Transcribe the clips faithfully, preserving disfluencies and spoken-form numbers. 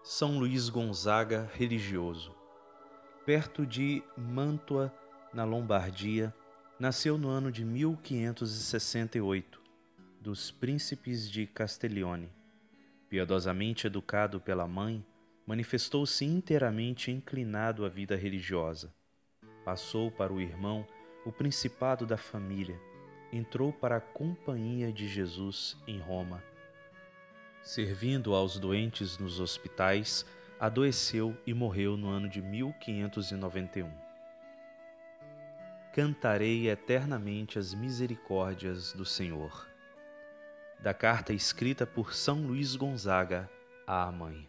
São Luís Gonzaga religioso. Perto de Mântua, na Lombardia, nasceu no ano de mil quinhentos e sessenta e oito, dos príncipes de Castiglione. Piedosamente educado pela mãe, manifestou-se inteiramente inclinado à vida religiosa. Passou para o irmão o principado da família, entrou para a Companhia de Jesus em Roma. Servindo aos doentes nos hospitais, adoeceu e morreu no ano de mil quinhentos e noventa e um. Cantarei eternamente as misericórdias do Senhor. Da carta escrita por São Luís Gonzaga à mãe.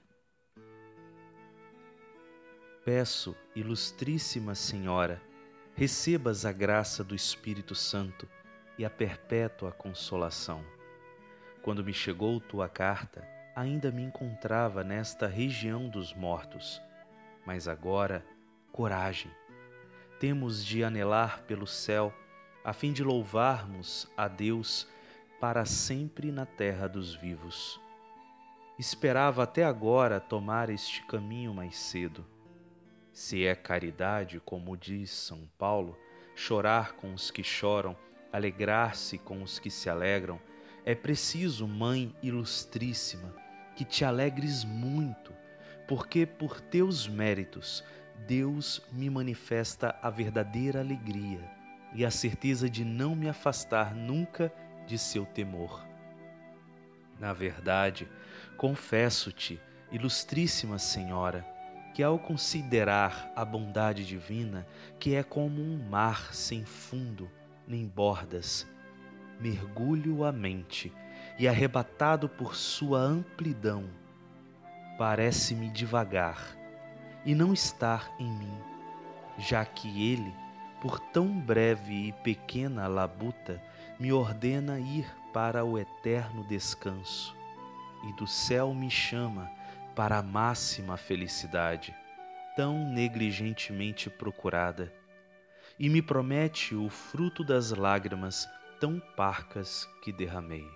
Peço, ilustríssima Senhora, recebas a graça do Espírito Santo e a perpétua consolação. Quando me chegou tua carta, ainda me encontrava nesta região dos mortos. Mas agora, coragem. Temos de anelar pelo céu, a fim de louvarmos a Deus para sempre na terra dos vivos. Esperava até agora tomar este caminho mais cedo. Se é caridade, como diz São Paulo, chorar com os que choram, alegrar-se com os que se alegram, é preciso, Mãe ilustríssima, que te alegres muito, porque por teus méritos Deus me manifesta a verdadeira alegria e a certeza de não me afastar nunca de seu temor. Na verdade, confesso-te, ilustríssima Senhora, que ao considerar a bondade divina, que é como um mar sem fundo nem bordas, mergulho a mente e, arrebatado por sua amplidão, parece-me devagar e não estar em mim, já que ele, por tão breve e pequena labuta, me ordena ir para o eterno descanso e do céu me chama para a máxima felicidade, tão negligentemente procurada, e me promete o fruto das lágrimas tão parcas que derramei.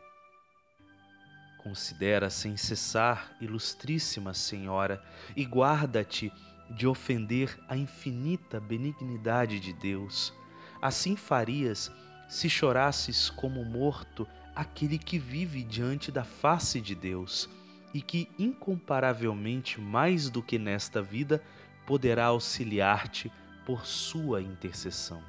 Considera sem cessar, ilustríssima Senhora, e guarda-te de ofender a infinita benignidade de Deus. Assim farias se chorasses como morto aquele que vive diante da face de Deus e que incomparavelmente mais do que nesta vida poderá auxiliar-te por sua intercessão.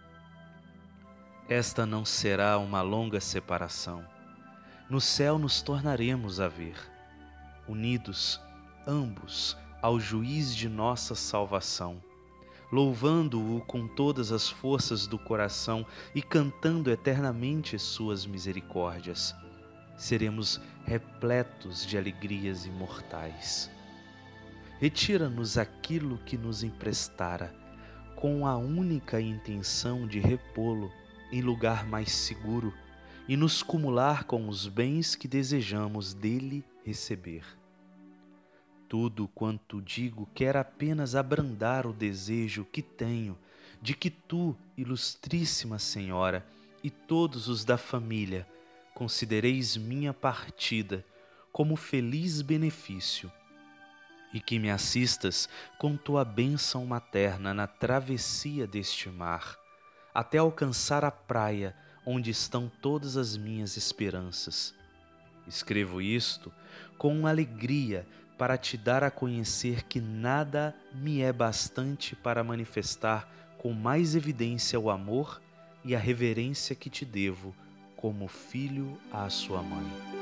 Esta não será uma longa separação. No céu nos tornaremos a ver, unidos, ambos, ao juiz de nossa salvação, louvando-o com todas as forças do coração e cantando eternamente suas misericórdias. Seremos repletos de alegrias imortais. Retira-nos aquilo que nos emprestara, com a única intenção de repô-lo em lugar mais seguro e nos cumular com os bens que desejamos dele receber. Tudo quanto digo quer apenas abrandar o desejo que tenho de que tu, ilustríssima Senhora, e todos os da família, considereis minha partida como feliz benefício e que me assistas com tua bênção materna na travessia deste mar, até alcançar a praia onde estão todas as minhas esperanças. Escrevo isto com alegria para te dar a conhecer que nada me é bastante para manifestar com mais evidência o amor e a reverência que te devo como filho à sua mãe.